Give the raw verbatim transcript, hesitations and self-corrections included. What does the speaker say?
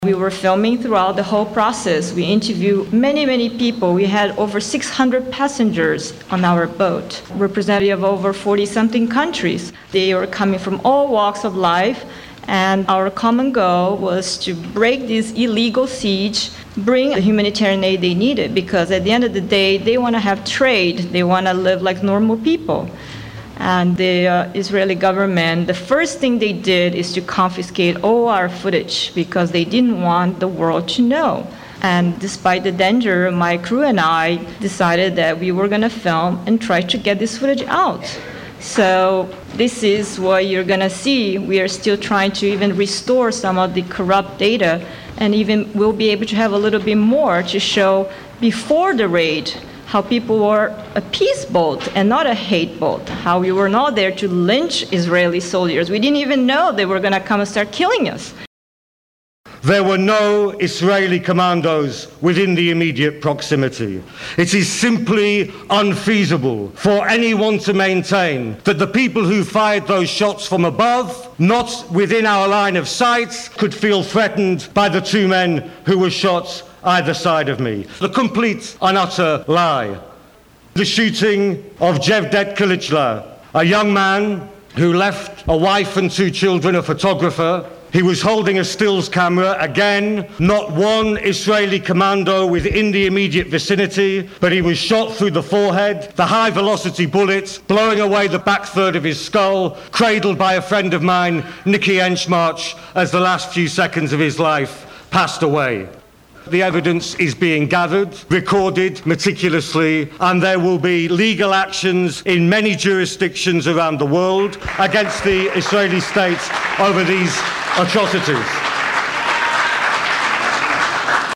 We were filming throughout the whole process. We interviewed many, many people. We had over six hundred passengers on our boat, representative of over forty-something countries. They were coming from all walks of life, and our common goal was to break this illegal siege, bring the humanitarian aid they needed, because at the end of the day, they want to have trade. They want to live like normal people. And the uh, Israeli government, the first thing they did is to confiscate all our footage because they didn't want the world to know. And despite the danger, my crew and I decided that we were going to film and try to get this footage out. So this is what you're going to see. We are still trying to even restore some of the corrupt data, and even we'll be able to have a little bit more to show before the raid how people were a peace boat and not a hate boat, how we were not there to lynch Israeli soldiers. We didn't even know they were going to come and start killing us. There were no Israeli commandos within the immediate proximity. It is simply unfeasible for anyone to maintain that the people who fired those shots from above, not within our line of sight, could feel threatened by the two men who were shot either side of me. The complete and utter lie. The shooting of Jevdet Kilichla, a young man who left a wife and two children, a photographer. He was holding a stills camera. Again, not one Israeli commando within the immediate vicinity, but he was shot through the forehead, the high-velocity bullet blowing away the back third of his skull, cradled by a friend of mine, Nicky Enchmarch, as the last few seconds of his life passed away. The evidence is being gathered, recorded meticulously, and there will be legal actions in many jurisdictions around the world against the Israeli state over these atrocities.